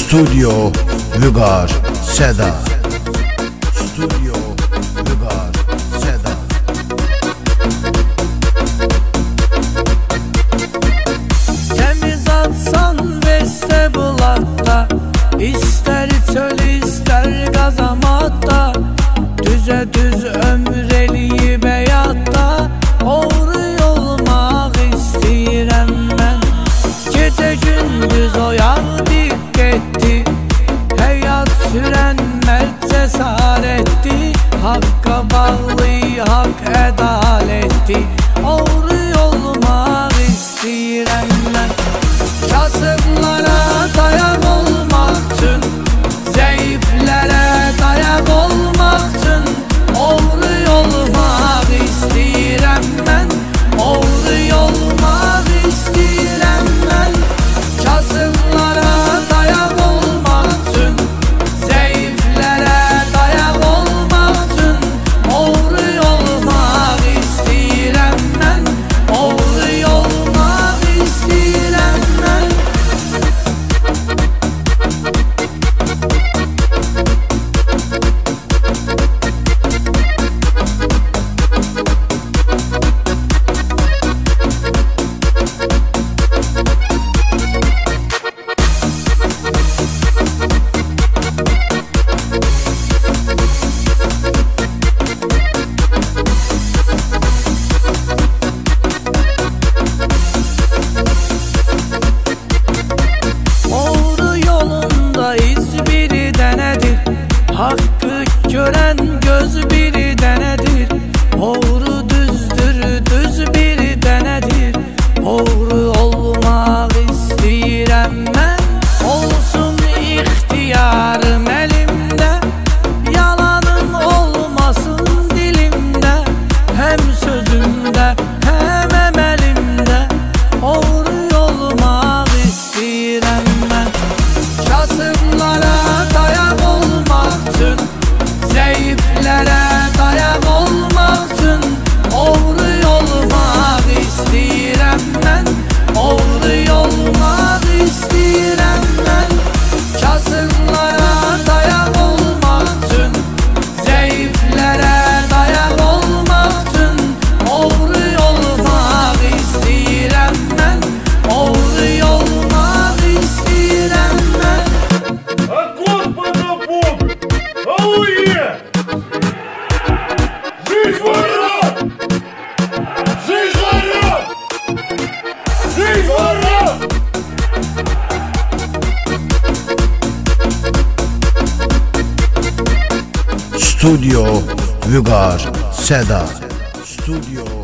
Studio Vügar Seda. Studio Vügar Seda. Temiz atsan beste bulakta, İster çöl ister gazamatta, düze düz ömreliyi beyatta, oğru olmak istəyirəm mən. Gece gündüz oyaq diqqətli, həyat sürən mərd cəsarətli, haqqa bağlı, haqq ədalətli, oğru olmaq istəyirəm mən. Kasıblara dayaq olmaq üçün, zəiflərə dayaq olmaq üçün, oğru olmaq istəyirəm mən, oğru olmaq istəyirəm mən. Kasıblara dayaq olmaq üçün, zəiflərə dayaq olmaq üçün, oğru olmaq istəyirəm mən, oğru olmaq istəyirəm mən. Hakkı gören göz biri denedir, oğru düzdür, düz biri denedir. Oğru olmak istəyirəm mən, olsun ixtiyarım elimdə, yalanım olmasın dilimdə, hem sözümdə, hem əməlimdə, oğru olmaq istəyirəm mən. Kasıblara dayaq olmaq üçün, zəiflərə dayaq olmaq üçün, oğru olmaq istəyirəm mən, oğru olmaq istəyirəm mən. Kasıblara dayaq olmaq üçün, zəiflərə dayaq olmaq üçün, oğru olmaq istəyirəm mən, oğru olmaq istəyirəm mən. От Господа Бога! Аллилуйя! Жизнь ворот! Жизнь ворот! Жизнь ворот! Studio Vügar Seda. Studio